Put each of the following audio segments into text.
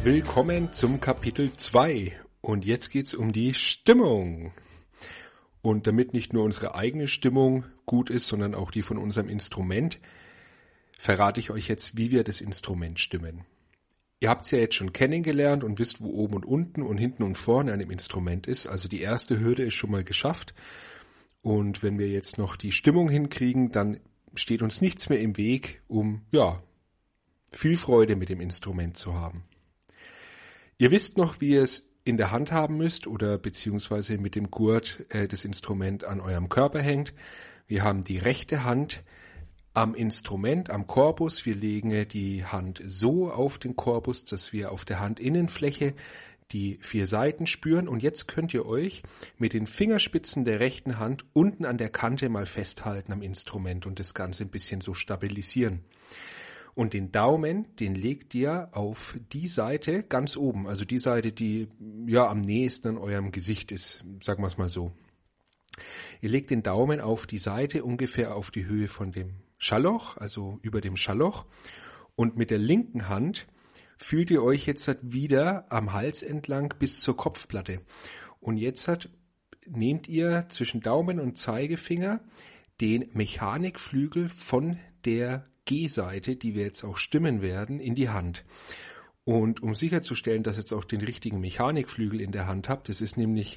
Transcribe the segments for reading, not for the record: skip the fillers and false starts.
Willkommen zum Kapitel 2 und jetzt geht's um die Stimmung. Und damit nicht nur unsere eigene Stimmung gut ist, sondern auch die von unserem Instrument, verrate ich euch jetzt, wie wir das Instrument stimmen. Ihr habt es ja jetzt schon kennengelernt und wisst, wo oben und unten und hinten und vorne an dem Instrument ist. Also die erste Hürde ist schon mal geschafft. Und wenn wir jetzt noch die Stimmung hinkriegen, dann steht uns nichts mehr im Weg, um viel Freude mit dem Instrument zu haben. Ihr wisst noch, wie ihr es in der Hand haben müsst oder beziehungsweise mit dem Gurt das Instrument an eurem Körper hängt. Wir haben die rechte Hand am Instrument, am Korpus. Wir legen die Hand so auf den Korpus, dass wir auf der Handinnenfläche die 4 Seiten spüren. Und jetzt könnt ihr euch mit den Fingerspitzen der rechten Hand unten an der Kante mal festhalten am Instrument und das Ganze ein bisschen so stabilisieren. Und den Daumen, den legt ihr auf die Seite ganz oben, also die Seite, die am nächsten an eurem Gesicht ist, sagen wir es mal so. Ihr legt den Daumen auf die Seite ungefähr auf die Höhe von dem Schalloch, also über dem Schalloch. Und mit der linken Hand fühlt ihr euch jetzt wieder am Hals entlang bis zur Kopfplatte. Und jetzt nehmt ihr zwischen Daumen und Zeigefinger den Mechanikflügel von der G-Seite, die wir jetzt auch stimmen werden, in die Hand. Und um sicherzustellen, dass ihr jetzt auch den richtigen Mechanikflügel in der Hand habt, das ist nämlich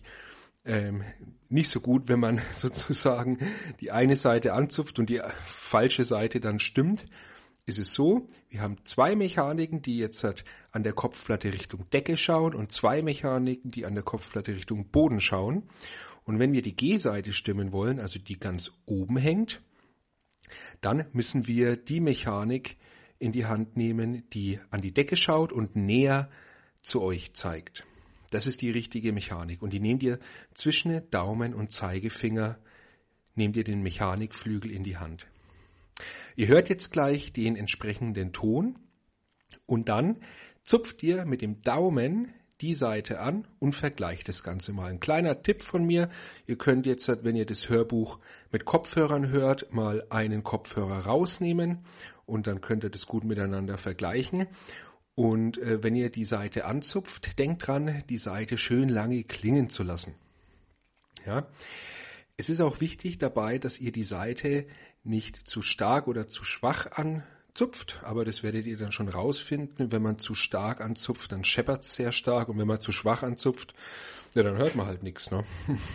nicht so gut, wenn man sozusagen die eine Seite anzupft und die falsche Seite dann stimmt, ist es so, wir haben 2 Mechaniken, die jetzt an der Kopfplatte Richtung Decke schauen und 2 Mechaniken, die an der Kopfplatte Richtung Boden schauen. Und wenn wir die G-Seite stimmen wollen, also die ganz oben hängt, dann müssen wir die Mechanik in die Hand nehmen, die an die Decke schaut und näher zu euch zeigt. Das ist die richtige Mechanik. Und die nehmt ihr zwischen Daumen und Zeigefinger, nehmt ihr den Mechanikflügel in die Hand. Ihr hört jetzt gleich den entsprechenden Ton und dann zupft ihr mit dem Daumen die Seite an und vergleicht das Ganze mal. Ein kleiner Tipp von mir, ihr könnt jetzt, wenn ihr das Hörbuch mit Kopfhörern hört, mal einen Kopfhörer rausnehmen und dann könnt ihr das gut miteinander vergleichen. Und wenn ihr die Seite anzupft, denkt dran, die Seite schön lange klingen zu lassen. Ja. Es ist auch wichtig dabei, dass ihr die Seite nicht zu stark oder zu schwach anzupft, aber das werdet ihr dann schon rausfinden. Wenn man zu stark anzupft, dann scheppert es sehr stark und wenn man zu schwach anzupft, dann hört man halt nichts. Ne?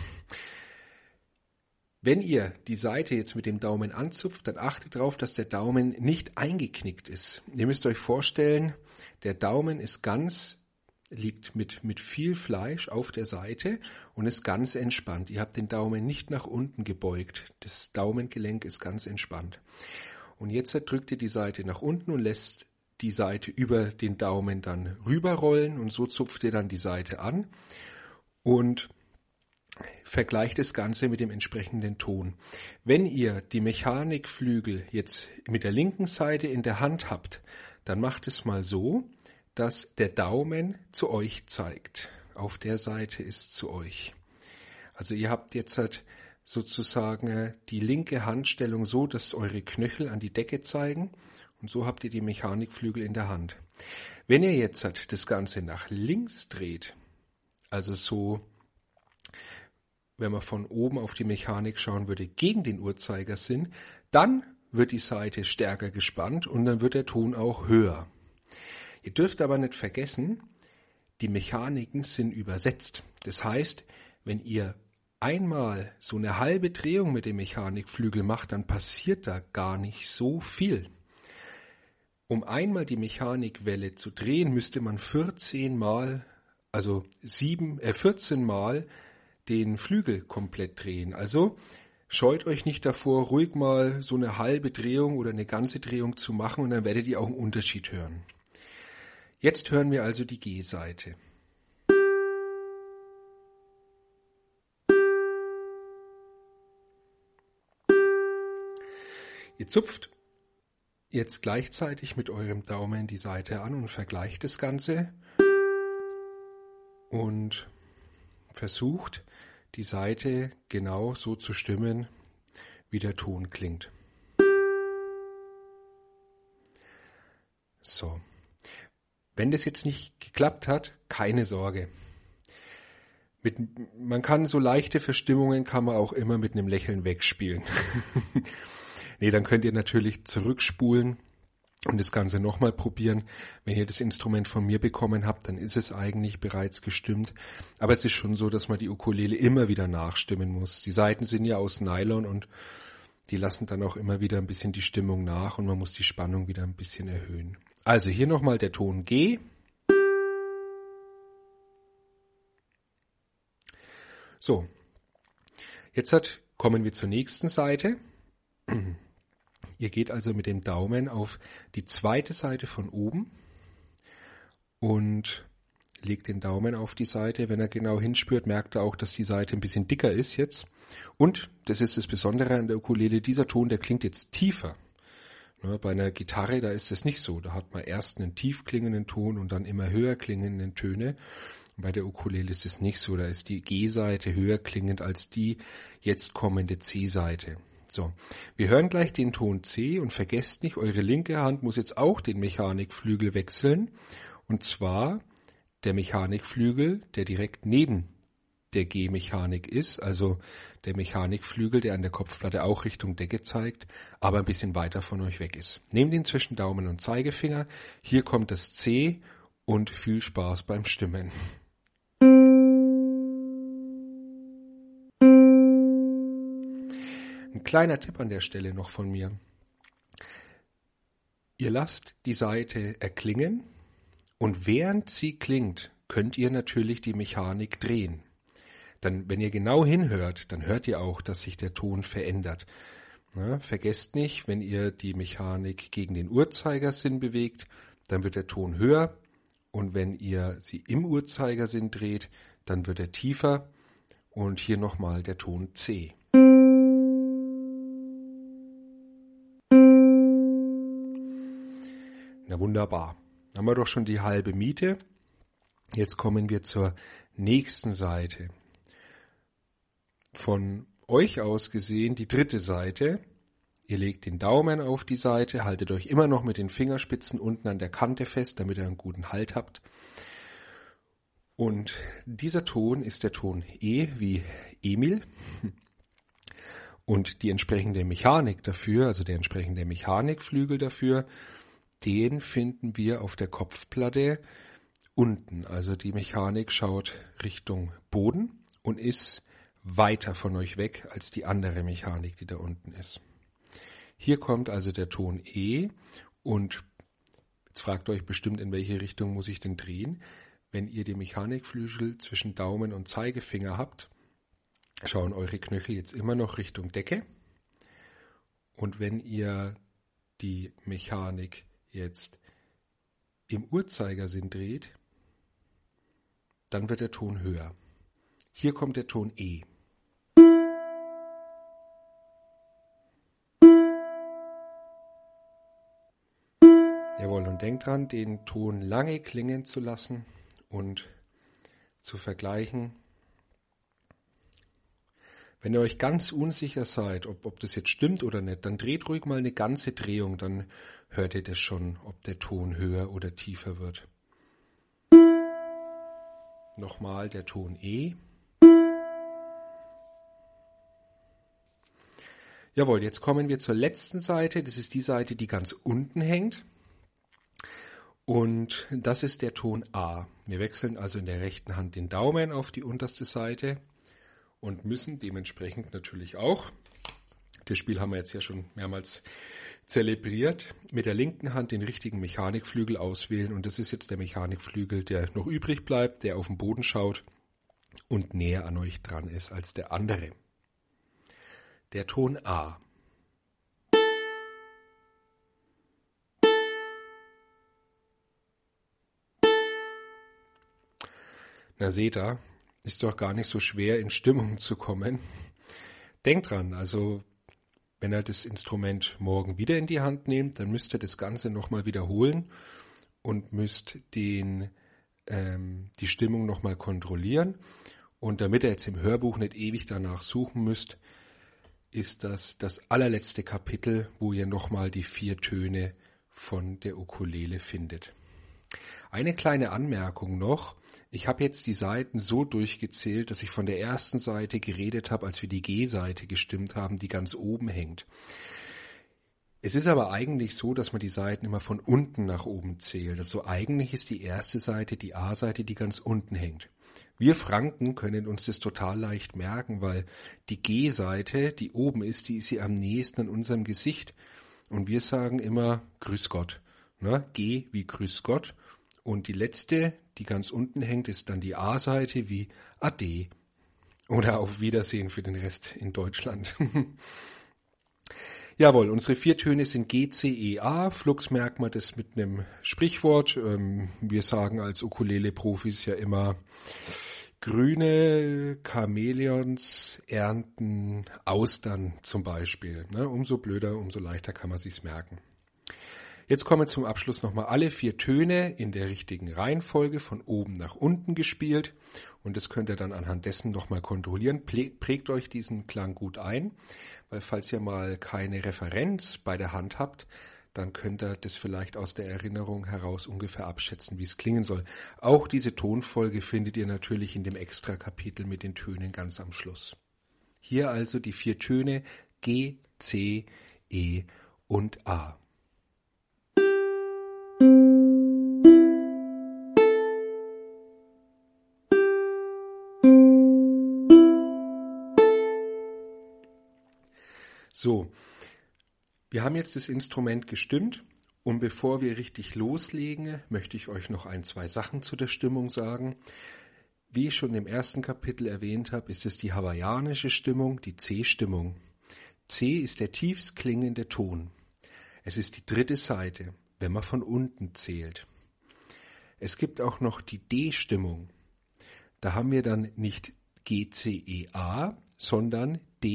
Wenn ihr die Seite jetzt mit dem Daumen anzupft, dann achtet darauf, dass der Daumen nicht eingeknickt ist. Ihr müsst euch vorstellen, der Daumen ist liegt mit viel Fleisch auf der Seite und ist ganz entspannt. Ihr habt den Daumen nicht nach unten gebeugt. Das Daumengelenk ist ganz entspannt. Und jetzt drückt ihr die Seite nach unten und lässt die Seite über den Daumen dann rüberrollen und so zupft ihr dann die Seite an und vergleicht das Ganze mit dem entsprechenden Ton. Wenn ihr die Mechanikflügel jetzt mit der linken Seite in der Hand habt, dann macht es mal so, dass der Daumen zu euch zeigt. Auf der Seite ist zu euch. Also ihr habt jetzt sozusagen die linke Handstellung so, dass eure Knöchel an die Decke zeigen und so habt ihr die Mechanikflügel in der Hand. Wenn ihr jetzt das Ganze nach links dreht, also so, wenn man von oben auf die Mechanik schauen würde, gegen den Uhrzeigersinn, dann wird die Seite stärker gespannt und dann wird der Ton auch höher. Ihr dürft aber nicht vergessen, die Mechaniken sind übersetzt. Das heißt, wenn ihr einmal so eine halbe Drehung mit dem Mechanikflügel macht, dann passiert da gar nicht so viel. Um einmal die Mechanikwelle zu drehen, müsste man 14 Mal den Flügel komplett drehen. Also scheut euch nicht davor, ruhig mal so eine halbe Drehung oder eine ganze Drehung zu machen und dann werdet ihr auch einen Unterschied hören. Jetzt hören wir also die G-Seite. Ihr zupft jetzt gleichzeitig mit eurem Daumen die Seite an und vergleicht das Ganze und versucht, die Seite genau so zu stimmen, wie der Ton klingt. So. Wenn das jetzt nicht geklappt hat, keine Sorge. Man kann so leichte Verstimmungen kann man auch immer mit einem Lächeln wegspielen. Nee, dann könnt ihr natürlich zurückspulen und das Ganze nochmal probieren. Wenn ihr das Instrument von mir bekommen habt, dann ist es eigentlich bereits gestimmt. Aber es ist schon so, dass man die Ukulele immer wieder nachstimmen muss. Die Saiten sind ja aus Nylon und die lassen dann auch immer wieder ein bisschen die Stimmung nach und man muss die Spannung wieder ein bisschen erhöhen. Also hier nochmal der Ton G. So, jetzt kommen wir zur nächsten Seite. Ihr geht also mit dem Daumen auf die zweite Seite von oben und legt den Daumen auf die Seite. Wenn er genau hinspürt, merkt er auch, dass die Seite ein bisschen dicker ist jetzt. Und, das ist das Besondere an der Ukulele, dieser Ton, der klingt jetzt tiefer. Bei einer Gitarre, da ist es nicht so. Da hat man erst einen tief klingenden Ton und dann immer höher klingenden Töne. Bei der Ukulele ist es nicht so. Da ist die G-Seite höher klingend als die jetzt kommende C-Seite. So, wir hören gleich den Ton C und vergesst nicht, eure linke Hand muss jetzt auch den Mechanikflügel wechseln. Und zwar der Mechanikflügel, der direkt neben der G-Mechanik ist, also der Mechanikflügel, der an der Kopfplatte auch Richtung Decke zeigt, aber ein bisschen weiter von euch weg ist. Nehmt ihn zwischen Daumen und Zeigefinger. Hier kommt das C und viel Spaß beim Stimmen. Ein kleiner Tipp an der Stelle noch von mir. Ihr lasst die Saite erklingen und während sie klingt, könnt ihr natürlich die Mechanik drehen. Dann, wenn ihr genau hinhört, dann hört ihr auch, dass sich der Ton verändert. Vergesst nicht, wenn ihr die Mechanik gegen den Uhrzeigersinn bewegt, dann wird der Ton höher und wenn ihr sie im Uhrzeigersinn dreht, dann wird er tiefer und hier nochmal der Ton C. Na wunderbar, haben wir doch schon die halbe Miete. Jetzt kommen wir zur nächsten Seite. Von euch aus gesehen die dritte Seite. Ihr legt den Daumen auf die Seite, haltet euch immer noch mit den Fingerspitzen unten an der Kante fest, damit ihr einen guten Halt habt. Und dieser Ton ist der Ton E wie Emil. Und die entsprechende Mechanik dafür, also der entsprechende Mechanikflügel dafür, den finden wir auf der Kopfplatte unten. Also die Mechanik schaut Richtung Boden und ist weiter von euch weg als die andere Mechanik, die da unten ist. Hier kommt also der Ton E und jetzt fragt ihr euch bestimmt, in welche Richtung muss ich denn drehen. Wenn ihr die Mechanikflügel zwischen Daumen und Zeigefinger habt, schauen eure Knöchel jetzt immer noch Richtung Decke. Und wenn ihr die Mechanik jetzt im Uhrzeigersinn dreht, dann wird der Ton höher. Hier kommt der Ton E. Jawohl, und denkt dran, den Ton lange klingen zu lassen und zu vergleichen. Wenn ihr euch ganz unsicher seid, ob das jetzt stimmt oder nicht, dann dreht ruhig mal eine ganze Drehung, dann hört ihr das schon, ob der Ton höher oder tiefer wird. Nochmal der Ton E. Jawohl, jetzt kommen wir zur letzten Seite. Das ist die Seite, die ganz unten hängt. Und das ist der Ton A. Wir wechseln also in der rechten Hand den Daumen auf die unterste Seite und müssen dementsprechend natürlich auch, das Spiel haben wir jetzt ja schon mehrmals zelebriert, mit der linken Hand den richtigen Mechanikflügel auswählen. Und das ist jetzt der Mechanikflügel, der noch übrig bleibt, der auf den Boden schaut und näher an euch dran ist als der andere. Der Ton A. Na seht ihr, ist doch gar nicht so schwer in Stimmung zu kommen. Denkt dran, also wenn ihr das Instrument morgen wieder in die Hand nehmt, dann müsst ihr das Ganze nochmal wiederholen und müsst die Stimmung nochmal kontrollieren. Und damit ihr jetzt im Hörbuch nicht ewig danach suchen müsst, ist das allerletzte Kapitel, wo ihr nochmal die 4 Töne von der Ukulele findet. Eine kleine Anmerkung noch. Ich habe jetzt die Seiten so durchgezählt, dass ich von der ersten Seite geredet habe, als wir die G-Seite gestimmt haben, die ganz oben hängt. Es ist aber eigentlich so, dass man die Seiten immer von unten nach oben zählt. Also eigentlich ist die erste Seite die A-Seite, die ganz unten hängt. Wir Franken können uns das total leicht merken, weil die G-Seite, die oben ist, die ist ja am nächsten an unserem Gesicht. Und wir sagen immer Grüß Gott. Ne? G wie Grüß Gott. Und die letzte, die ganz unten hängt, ist dann die A-Seite wie Ade. Oder auf Wiedersehen für den Rest in Deutschland. Jawohl, unsere 4 Töne sind G, C, E, A. Flugs merkt man das mit einem Sprichwort. Wir sagen als Ukulele-Profis ja immer, grüne Chamäleons ernten Austern zum Beispiel. Ne? Umso blöder, umso leichter kann man sich's merken. Jetzt kommen zum Abschluss nochmal alle 4 Töne in der richtigen Reihenfolge von oben nach unten gespielt. Und das könnt ihr dann anhand dessen nochmal kontrollieren. Prägt euch diesen Klang gut ein, weil falls ihr mal keine Referenz bei der Hand habt, dann könnt ihr das vielleicht aus der Erinnerung heraus ungefähr abschätzen, wie es klingen soll. Auch diese Tonfolge findet ihr natürlich in dem Extra-Kapitel mit den Tönen ganz am Schluss. Hier also die 4 Töne G, C, E und A. So, wir haben jetzt das Instrument gestimmt und bevor wir richtig loslegen, möchte ich euch noch 2 Sachen zu der Stimmung sagen. Wie ich schon im ersten Kapitel erwähnt habe, ist es die hawaiianische Stimmung, die C-Stimmung. C ist der tiefst klingende Ton. Es ist die 3. Seite, wenn man von unten zählt. Es gibt auch noch die D-Stimmung. Da haben wir dann nicht G, C, E, A, sondern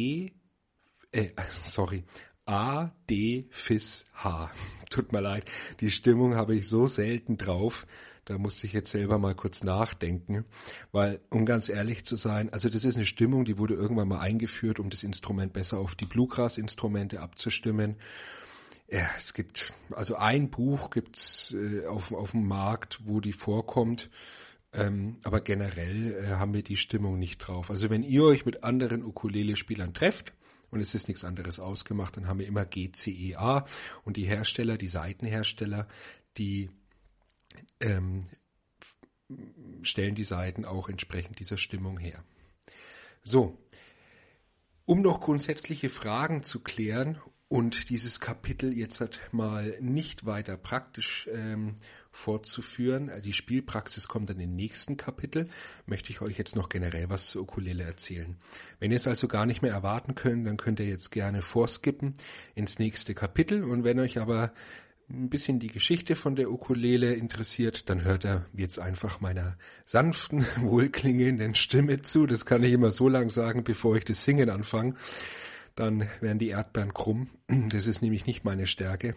A, D, Fis, H. Tut mir leid, die Stimmung habe ich so selten drauf, da musste ich jetzt selber mal kurz nachdenken, weil, um ganz ehrlich zu sein, also das ist eine Stimmung, die wurde irgendwann mal eingeführt, um das Instrument besser auf die Bluegrass-Instrumente abzustimmen. Ja, es gibt, also ein Buch gibt's auf dem Markt, wo die vorkommt, aber generell haben wir die Stimmung nicht drauf. Also wenn ihr euch mit anderen Ukulele-Spielern trefft, und es ist nichts anderes ausgemacht, dann haben wir immer G, C, E, A und die Hersteller, die Saitenhersteller, die stellen die Saiten auch entsprechend dieser Stimmung her. So, um noch grundsätzliche Fragen zu klären und dieses Kapitel jetzt mal nicht weiter praktisch fortzuführen, die Spielpraxis kommt dann im nächsten Kapitel, möchte ich euch jetzt noch generell was zur Ukulele erzählen. Wenn ihr es also gar nicht mehr erwarten könnt, dann könnt ihr jetzt gerne vorskippen ins nächste Kapitel und wenn euch aber ein bisschen die Geschichte von der Ukulele interessiert, dann hört ihr jetzt einfach meiner sanften, wohlklingenden Stimme zu. Das kann ich immer so lang sagen, bevor ich das Singen anfange. Dann werden die Erdbeeren krumm. Das ist nämlich nicht meine Stärke.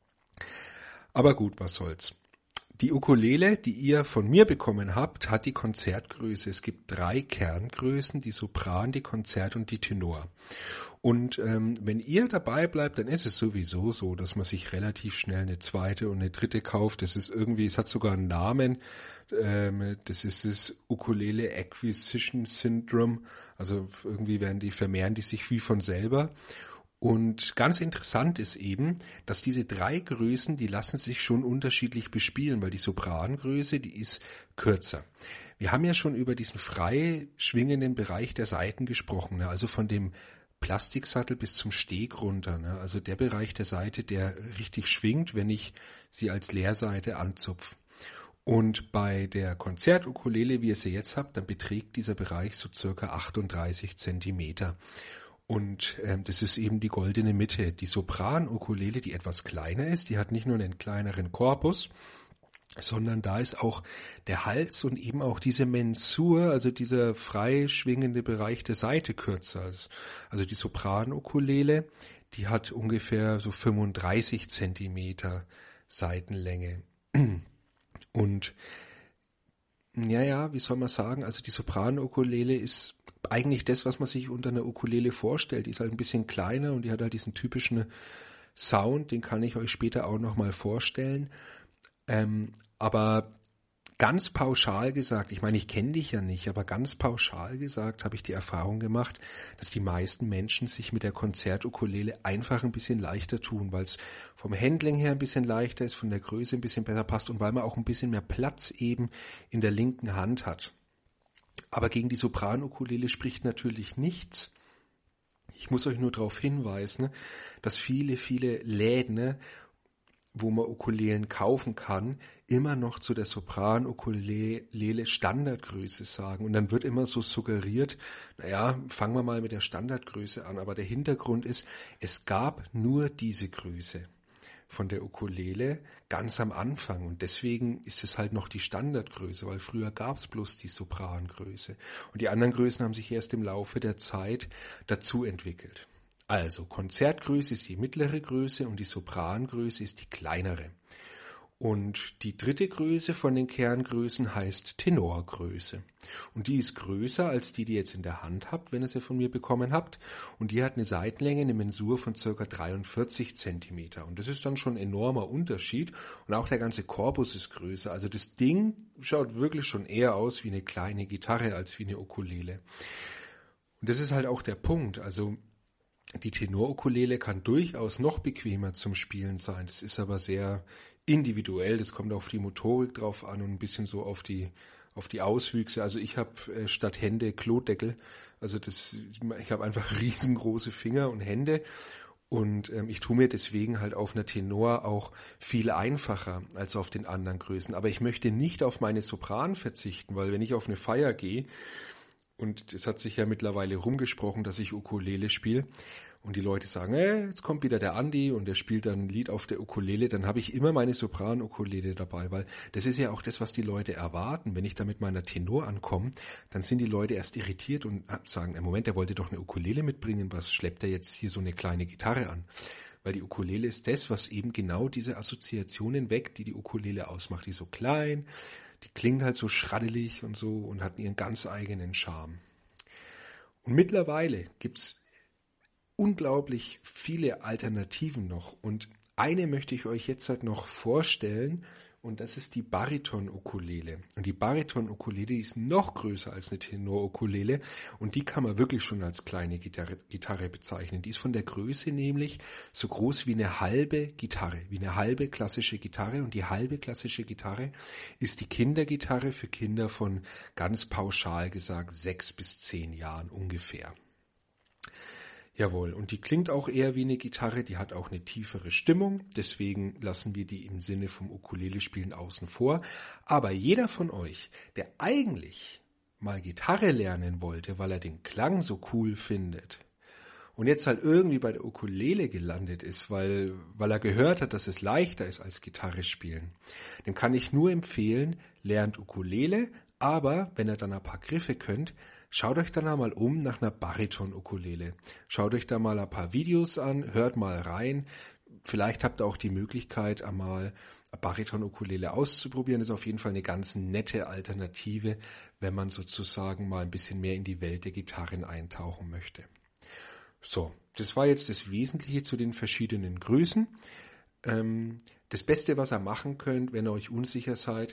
Aber gut, was soll's. Die Ukulele, die ihr von mir bekommen habt, hat die Konzertgröße. Es gibt 3 Kerngrößen, die Sopran, die Konzert und die Tenor. Und wenn ihr dabei bleibt, dann ist es sowieso so, dass man sich relativ schnell eine 2. und eine 3. kauft. Das ist irgendwie, es hat sogar einen Namen. Das ist das Ukulele Acquisition Syndrome. Also irgendwie vermehren die sich wie von selber. Und ganz interessant ist eben, dass diese 3 Größen, die lassen sich schon unterschiedlich bespielen, weil die Soprangröße, die ist kürzer. Wir haben ja schon über diesen frei schwingenden Bereich der Saiten gesprochen, ne? Also von dem Plastiksattel bis zum Steg runter, ne? Also der Bereich der Saite, der richtig schwingt, wenn ich sie als Leersaite anzupfe. Und bei der Konzertukulele, wie ihr sie jetzt habt, dann beträgt dieser Bereich so circa 38 Zentimeter. Und das ist eben die goldene Mitte. Die Sopran-Ukulele, die etwas kleiner ist, die hat nicht nur einen kleineren Korpus, sondern da ist auch der Hals und eben auch diese Mensur, also dieser frei schwingende Bereich der Saite kürzer. Also die Sopran-Ukulele, die hat ungefähr so 35 Zentimeter Saitenlänge. Und ja, wie soll man sagen, also die Sopran-Ukulele ist eigentlich das, was man sich unter einer Ukulele vorstellt. Die ist halt ein bisschen kleiner und die hat halt diesen typischen Sound, den kann ich euch später auch nochmal vorstellen. Aber Ganz pauschal gesagt, ich meine, ich kenne dich ja nicht, aber ganz pauschal gesagt habe ich die Erfahrung gemacht, dass die meisten Menschen sich mit der Konzertukulele einfach ein bisschen leichter tun, weil es vom Handling her ein bisschen leichter ist, von der Größe ein bisschen besser passt und weil man auch ein bisschen mehr Platz eben in der linken Hand hat. Aber gegen die Sopranukulele spricht natürlich nichts. Ich muss euch nur darauf hinweisen, dass viele Läden, wo man Ukulelen kaufen kann, immer noch zu der Sopran-Ukulele Standardgröße sagen. Und dann wird immer so suggeriert, naja, fangen wir mal mit der Standardgröße an. Aber der Hintergrund ist, es gab nur diese Größe von der Ukulele ganz am Anfang. Und deswegen ist es halt noch die Standardgröße, weil früher gab es bloß die Soprangröße. Und die anderen Größen haben sich erst im Laufe der Zeit dazu entwickelt. Also Konzertgröße ist die mittlere Größe und die Soprangröße ist die kleinere. Und die dritte Größe von den Kerngrößen heißt Tenorgröße. Und die ist größer als die ihr jetzt in der Hand habt, wenn ihr sie von mir bekommen habt. Und die hat eine Seitenlänge, eine Mensur von ca. 43 cm. Und das ist dann schon ein enormer Unterschied. Und auch der ganze Korpus ist größer. Also das Ding schaut wirklich schon eher aus wie eine kleine Gitarre als wie eine Ukulele. Und das ist halt auch der Punkt. Also die Tenorukulele kann durchaus noch bequemer zum Spielen sein. Das ist aber sehr individuell. Das kommt auf die Motorik drauf an und ein bisschen so auf die Auswüchse. Also ich habe statt Hände Klodeckel. Also ich habe einfach riesengroße Finger und Hände. Und ich tue mir deswegen halt auf einer Tenor auch viel einfacher als auf den anderen Größen. Aber ich möchte nicht auf meine Sopran verzichten, weil wenn ich auf eine Feier gehe, und es hat sich ja mittlerweile rumgesprochen, dass ich Ukulele spiele. Und die Leute sagen, jetzt kommt wieder der Andi und der spielt dann ein Lied auf der Ukulele. Dann habe ich immer meine Sopran-Ukulele dabei, weil das ist ja auch das, was die Leute erwarten. Wenn ich da mit meiner Tenor ankomme, dann sind die Leute erst irritiert und sagen, im Moment, der wollte doch eine Ukulele mitbringen. Was schleppt er jetzt hier so eine kleine Gitarre an? Weil die Ukulele ist das, was eben genau diese Assoziationen weckt, die Ukulele ausmacht. Die ist so klein, die klingt halt so schraddelig und so und hat ihren ganz eigenen Charme. Und mittlerweile gibt's unglaublich viele Alternativen noch. Und eine möchte ich euch jetzt halt noch vorstellen. Und das ist die Bariton-Ukulele. Und die Bariton-Ukulele, die ist noch größer als eine Tenor-Ukulele. Und die kann man wirklich schon als kleine Gitarre bezeichnen. Die ist von der Größe nämlich so groß wie eine halbe Gitarre, wie eine halbe klassische Gitarre. Und die halbe klassische Gitarre ist die Kindergitarre für Kinder von, ganz pauschal gesagt, 6 bis 10 Jahren ungefähr. Jawohl, und die klingt auch eher wie eine Gitarre, die hat auch eine tiefere Stimmung, deswegen lassen wir die im Sinne vom Ukulele-Spielen außen vor. Aber jeder von euch, der eigentlich mal Gitarre lernen wollte, weil er den Klang so cool findet und jetzt halt irgendwie bei der Ukulele gelandet ist, weil er gehört hat, dass es leichter ist als Gitarre spielen, dem kann ich nur empfehlen, lernt Ukulele, aber wenn ihr dann ein paar Griffe könnt, schaut euch dann einmal um nach einer Bariton-Ukulele. Schaut euch da mal ein paar Videos an, hört mal rein. Vielleicht habt ihr auch die Möglichkeit, einmal eine Bariton-Ukulele auszuprobieren. Das ist auf jeden Fall eine ganz nette Alternative, wenn man sozusagen mal ein bisschen mehr in die Welt der Gitarren eintauchen möchte. So, das war jetzt das Wesentliche zu den verschiedenen Größen. Das Beste, was ihr machen könnt, wenn ihr euch unsicher seid,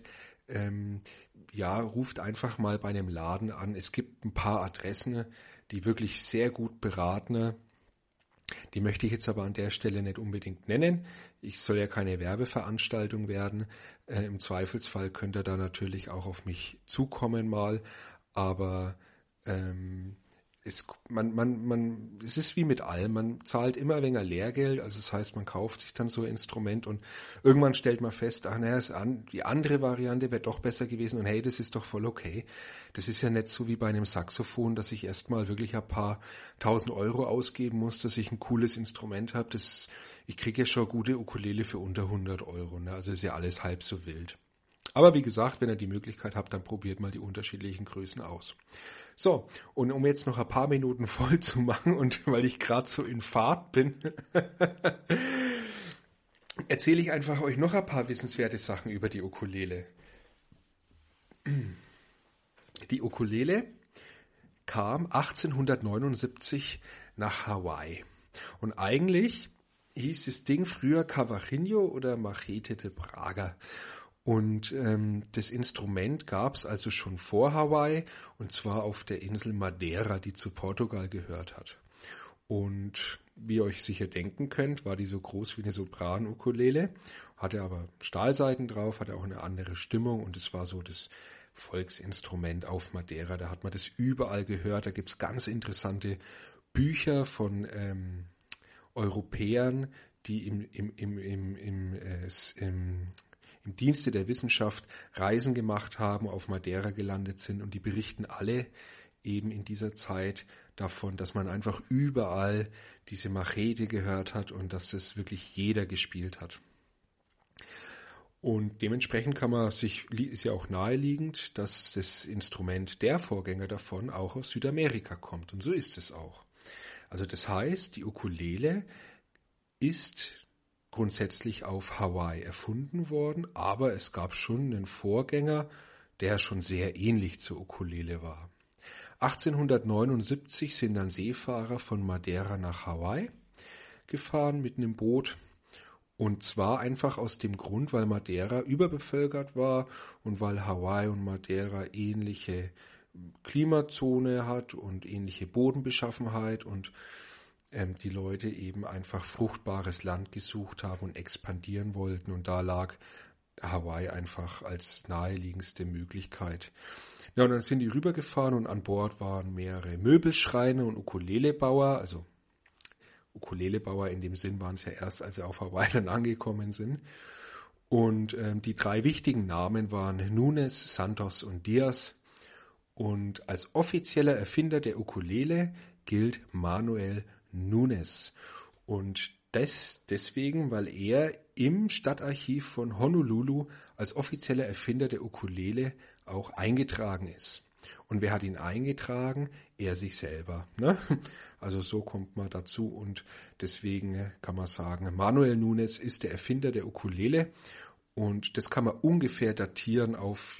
ruft einfach mal bei einem Laden an. Es gibt ein paar Adressen, die wirklich sehr gut beraten. Die möchte ich jetzt aber an der Stelle nicht unbedingt nennen. Ich soll ja keine Werbeveranstaltung werden. Im Zweifelsfall könnt ihr da natürlich auch auf mich zukommen mal. Aber es ist wie mit allem, man zahlt immer ein wenig Lehrgeld, also das heißt, man kauft sich dann so ein Instrument und irgendwann stellt man fest, die andere Variante wäre doch besser gewesen und hey, das ist doch voll okay. Das ist ja nicht so wie bei einem Saxophon, dass ich erstmal wirklich ein paar 1.000 Euro ausgeben muss, dass ich ein cooles Instrument habe. Ich kriege ja schon eine gute Ukulele für unter 100 Euro, ne? Also ist ja alles halb so wild. Aber wie gesagt, wenn ihr die Möglichkeit habt, dann probiert mal die unterschiedlichen Größen aus. So, und um jetzt noch ein paar Minuten voll zu machen und weil ich gerade so in Fahrt bin, erzähle ich einfach euch noch ein paar wissenswerte Sachen über die Ukulele. Die Ukulele kam 1879 nach Hawaii. Und eigentlich hieß das Ding früher Cavaquinho oder Machete de Braga. Und das Instrument gab es also schon vor Hawaii, und zwar auf der Insel Madeira, die zu Portugal gehört hat. Und wie ihr euch sicher denken könnt, war die so groß wie eine Sopran-Ukulele, hatte aber Stahlsaiten drauf, hatte auch eine andere Stimmung, und es war so das Volksinstrument auf Madeira. Da hat man das überall gehört. Da gibt es ganz interessante Bücher von Europäern, die im Dienste der Wissenschaft Reisen gemacht haben, auf Madeira gelandet sind, und die berichten alle eben in dieser Zeit davon, dass man einfach überall diese Machete gehört hat und dass das wirklich jeder gespielt hat. Und dementsprechend ist ja auch naheliegend, dass das Instrument, der Vorgänger davon, auch aus Südamerika kommt. Und so ist es auch. Also das heißt, die Ukulele ist grundsätzlich auf Hawaii erfunden worden, aber es gab schon einen Vorgänger, der schon sehr ähnlich zur Ukulele war. 1879 sind dann Seefahrer von Madeira nach Hawaii gefahren mit einem Boot, und zwar einfach aus dem Grund, weil Madeira überbevölkert war und weil Hawaii und Madeira ähnliche Klimazone hat und ähnliche Bodenbeschaffenheit und die Leute eben einfach fruchtbares Land gesucht haben und expandieren wollten, und da lag Hawaii einfach als naheliegendste Möglichkeit. Ja, und dann sind die rübergefahren, und an Bord waren mehrere Möbelschreiner und Ukulelebauer, also Ukulelebauer in dem Sinn waren es ja erst, als sie auf Hawaii dann angekommen sind. Und die 3 wichtigen Namen waren Nunes, Santos und Diaz. Und als offizieller Erfinder der Ukulele gilt Manuel Nunes. Und das deswegen, weil er im Stadtarchiv von Honolulu als offizieller Erfinder der Ukulele auch eingetragen ist. Und wer hat ihn eingetragen? Er sich selber. Ne? Also so kommt man dazu, und deswegen kann man sagen, Manuel Nunes ist der Erfinder der Ukulele, und das kann man ungefähr datieren auf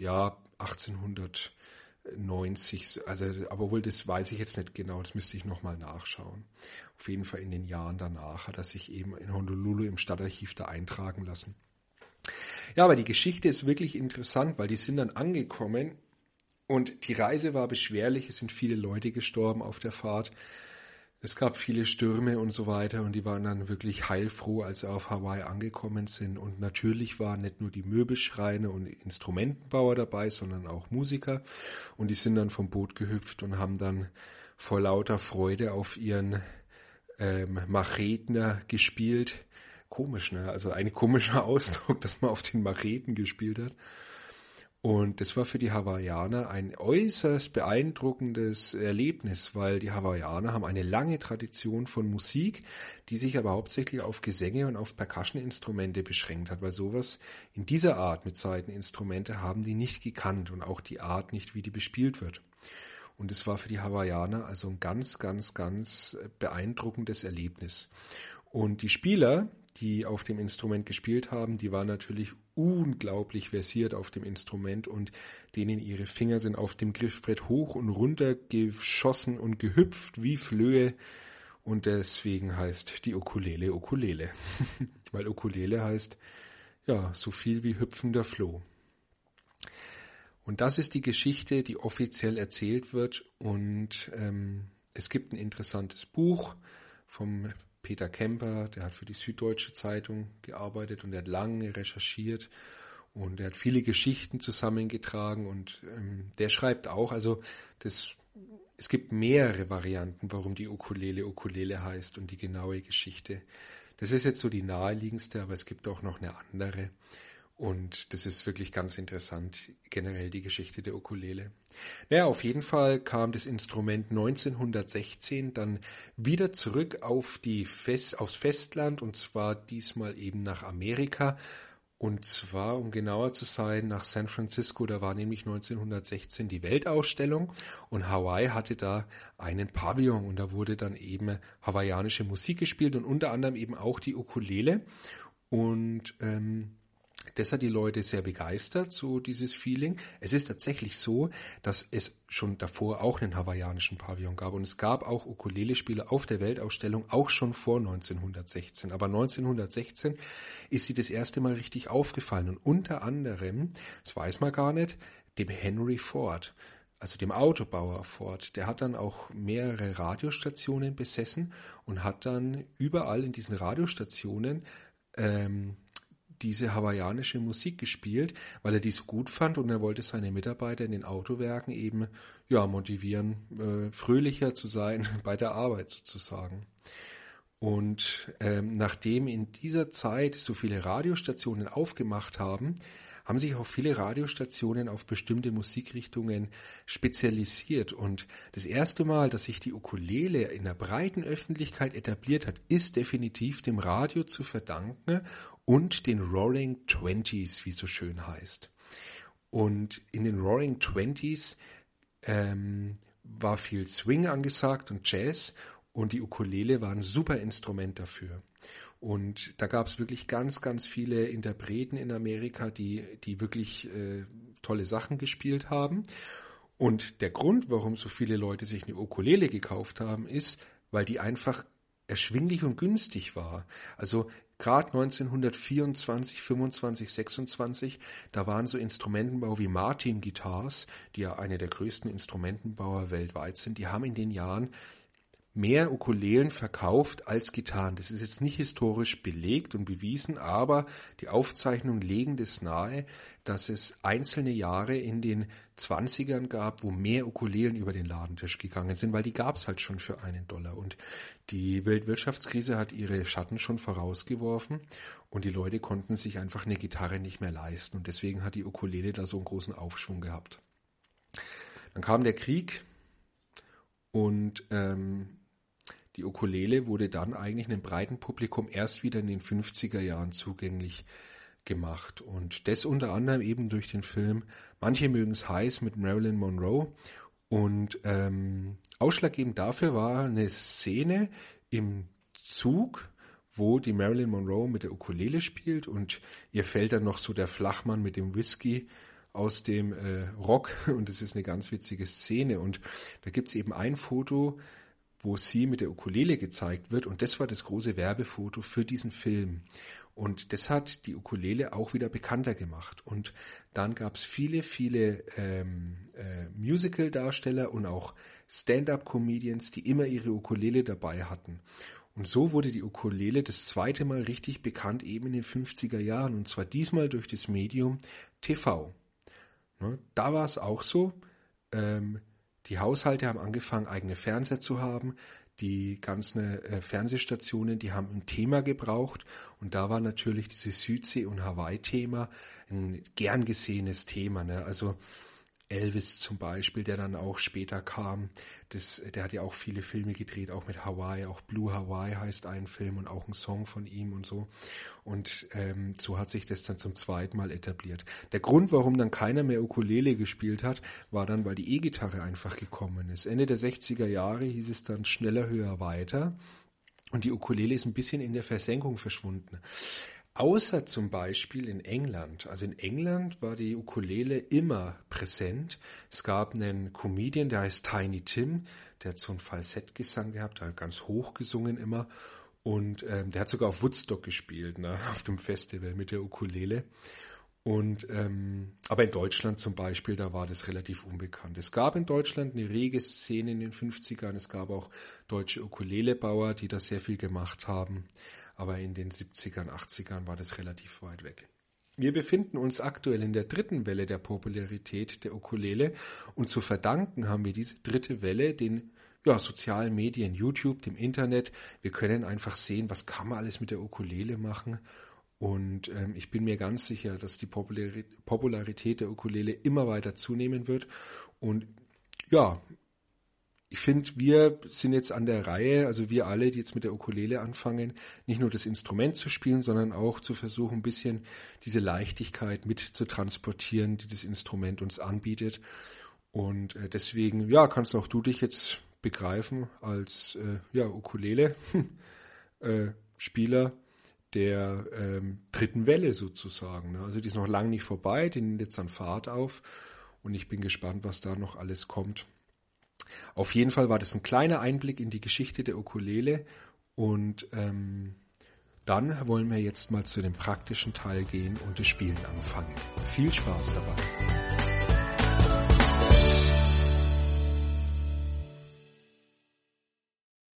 1890, also, aber wohl, das weiß ich jetzt nicht genau, das müsste ich nochmal nachschauen. Auf jeden Fall in den Jahren danach hat er sich eben in Honolulu im Stadtarchiv da eintragen lassen. Ja, aber die Geschichte ist wirklich interessant, weil die sind dann angekommen und die Reise war beschwerlich, es sind viele Leute gestorben auf der Fahrt. Es gab viele Stürme und so weiter, und die waren dann wirklich heilfroh, als sie auf Hawaii angekommen sind. Und natürlich waren nicht nur die Möbelschreiner und Instrumentenbauer dabei, sondern auch Musiker. Und die sind dann vom Boot gehüpft und haben dann vor lauter Freude auf ihren Macheten gespielt. Komisch, ne? Also ein komischer Ausdruck, dass man auf den Macheten gespielt hat. Und das war für die Hawaiianer ein äußerst beeindruckendes Erlebnis, weil die Hawaiianer haben eine lange Tradition von Musik, die sich aber hauptsächlich auf Gesänge und auf Percussion-Instrumente beschränkt hat, weil sowas in dieser Art mit Saiteninstrumente haben die nicht gekannt und auch die Art nicht, wie die bespielt wird. Und es war für die Hawaiianer also ein ganz, ganz, ganz beeindruckendes Erlebnis. Und die Spieler, die auf dem Instrument gespielt haben, die waren natürlich unglaublich versiert auf dem Instrument, und denen ihre Finger sind auf dem Griffbrett hoch und runter geschossen und gehüpft wie Flöhe, und deswegen heißt die Ukulele Ukulele, weil Ukulele heißt ja so viel wie hüpfender Floh. Und das ist die Geschichte, die offiziell erzählt wird, und es gibt ein interessantes Buch vom Peter Kemper, der hat für die Süddeutsche Zeitung gearbeitet, und der hat lange recherchiert und er hat viele Geschichten zusammengetragen, und der schreibt auch, also es gibt mehrere Varianten, warum die Ukulele Ukulele heißt, und die genaue Geschichte. Das ist jetzt so die naheliegendste, aber es gibt auch noch eine andere. Und das ist wirklich ganz interessant, generell die Geschichte der Ukulele. Naja, auf jeden Fall kam das Instrument 1916 dann wieder zurück aufs Festland, und zwar diesmal eben nach Amerika. Und zwar, um genauer zu sein, nach San Francisco. Da war nämlich 1916 die Weltausstellung, und Hawaii hatte da einen Pavillon, und da wurde dann eben hawaiianische Musik gespielt und unter anderem eben auch die Ukulele. Und Das hat die Leute sehr begeistert, so dieses Feeling. Es ist tatsächlich so, dass es schon davor auch einen hawaiianischen Pavillon gab und es gab auch Ukulele-Spieler auf der Weltausstellung, auch schon vor 1916. Aber 1916 ist sie das erste Mal richtig aufgefallen und unter anderem, das weiß man gar nicht, dem Henry Ford, also dem Autobauer Ford. Der hat dann auch mehrere Radiostationen besessen und hat dann überall in diesen Radiostationen diese hawaiianische Musik gespielt, weil er die so gut fand und er wollte seine Mitarbeiter in den Autowerken eben motivieren, fröhlicher zu sein bei der Arbeit sozusagen. Und nachdem in dieser Zeit so viele Radiostationen aufgemacht haben, haben sich auch viele Radiostationen auf bestimmte Musikrichtungen spezialisiert. Und das erste Mal, dass sich die Ukulele in der breiten Öffentlichkeit etabliert hat, ist definitiv dem Radio zu verdanken und den Roaring Twenties, wie es so schön heißt. Und in den Roaring Twenties war viel Swing angesagt und Jazz und die Ukulele war ein super Instrument dafür. Und da gab es wirklich ganz, ganz viele Interpreten in Amerika, die wirklich tolle Sachen gespielt haben. Und der Grund, warum so viele Leute sich eine Ukulele gekauft haben, ist, weil die einfach erschwinglich und günstig war. Also gerade 1924, 25, 26, da waren so Instrumentenbau wie Martin Guitars, die ja eine der größten Instrumentenbauer weltweit sind, die haben in den Jahren mehr Ukulelen verkauft als Gitarren. Das ist jetzt nicht historisch belegt und bewiesen, aber die Aufzeichnungen legen das nahe, dass es einzelne Jahre in den 20ern gab, wo mehr Ukulelen über den Ladentisch gegangen sind, weil die gab es halt schon für $1. Und die Weltwirtschaftskrise hat ihre Schatten schon vorausgeworfen und die Leute konnten sich einfach eine Gitarre nicht mehr leisten. Und deswegen hat die Ukulele da so einen großen Aufschwung gehabt. Dann kam der Krieg und die Ukulele wurde dann eigentlich einem breiten Publikum erst wieder in den 50er Jahren zugänglich gemacht. Und das unter anderem eben durch den Film Manche mögen es heiß mit Marilyn Monroe. Und ausschlaggebend dafür war eine Szene im Zug, wo die Marilyn Monroe mit der Ukulele spielt und ihr fällt dann noch so der Flachmann mit dem Whisky aus dem Rock. Und das ist eine ganz witzige Szene. Und da gibt es eben ein Foto, wo sie mit der Ukulele gezeigt wird und das war das große Werbefoto für diesen Film. Und das hat die Ukulele auch wieder bekannter gemacht. Und dann gab es viele, viele Musical-Darsteller und auch Stand-up-Comedians, die immer ihre Ukulele dabei hatten. Und so wurde die Ukulele das zweite Mal richtig bekannt, eben in den 50er Jahren. Und zwar diesmal durch das Medium TV. Ne, da war es auch so, die Haushalte haben angefangen, eigene Fernseher zu haben. Die ganzen Fernsehstationen, die haben ein Thema gebraucht. Und da war natürlich dieses Südsee- und Hawaii-Thema ein gern gesehenes Thema. Ne? Also Elvis zum Beispiel, der dann auch später kam, der hat ja auch viele Filme gedreht, auch mit Hawaii, auch Blue Hawaii heißt ein Film und auch ein Song von ihm und so. Und so hat sich das dann zum zweiten Mal etabliert. Der Grund, warum dann keiner mehr Ukulele gespielt hat, war dann, weil die E-Gitarre einfach gekommen ist. Ende der 60er Jahre hieß es dann schneller, höher, weiter. Und die Ukulele ist ein bisschen in der Versenkung verschwunden. Außer zum Beispiel in England. Also in England war die Ukulele immer präsent. Es gab einen Comedian, der heißt Tiny Tim, der hat so einen Falsettgesang gehabt, der hat ganz hoch gesungen immer. Und der hat sogar auf Woodstock gespielt, ne, auf dem Festival mit der Ukulele. Und aber in Deutschland zum Beispiel, da war das relativ unbekannt. Es gab in Deutschland eine rege Szene in den 50ern. Es gab auch deutsche Ukulelebauer, die da sehr viel gemacht haben. Aber in den 70ern, 80ern war das relativ weit weg. Wir befinden uns aktuell in der dritten Welle der Popularität der Ukulele und zu verdanken haben wir diese dritte Welle den sozialen Medien, YouTube, dem Internet. Wir können einfach sehen, was kann man alles mit der Ukulele machen. Und ich bin mir ganz sicher, dass die Popularität der Ukulele immer weiter zunehmen wird. Und ja, ich finde, wir sind jetzt an der Reihe, also wir alle, die jetzt mit der Ukulele anfangen, nicht nur das Instrument zu spielen, sondern auch zu versuchen, ein bisschen diese Leichtigkeit mit zu transportieren, die das Instrument uns anbietet. Und deswegen, kannst auch du dich jetzt begreifen als Ukulele-Spieler, der dritten Welle sozusagen. Ne? Also die ist noch lange nicht vorbei, die nimmt jetzt dann Fahrt auf und ich bin gespannt, was da noch alles kommt. Auf jeden Fall war das ein kleiner Einblick in die Geschichte der Ukulele und dann wollen wir jetzt mal zu dem praktischen Teil gehen und das Spielen anfangen. Viel Spaß dabei!